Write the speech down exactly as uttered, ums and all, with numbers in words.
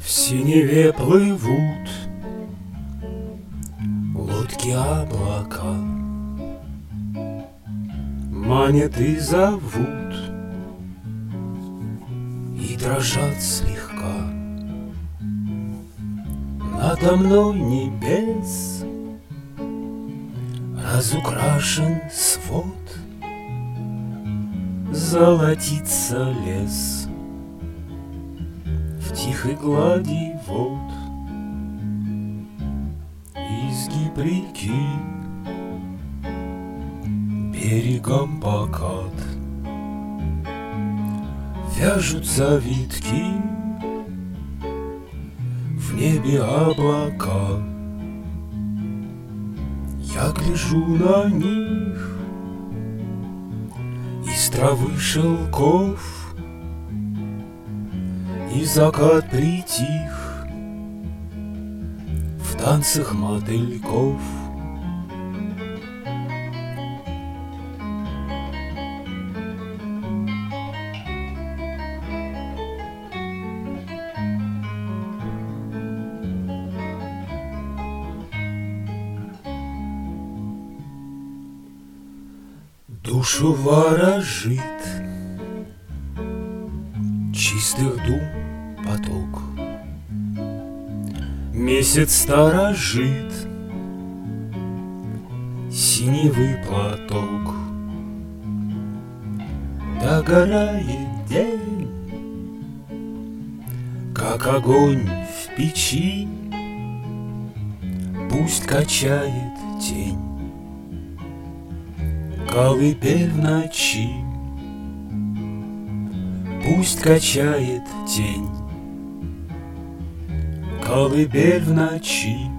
В синеве плывут лодки облака, манят и зовут, и дрожат слегка. Надо мной небес разукрашен свод, золотится лес в тихой глади вод. Изгиб реки берегом покат, вяжут завитки в небе облака. Я гляжу на них из травы шелков, и закат притих в танцах мотыльков. Душу ворожит чистых дум поток, месяц сторожит синевый платок. Догорает день, как огонь в печи, пусть качает тень колыбель в ночи, пусть качает тень колыбель в ночи.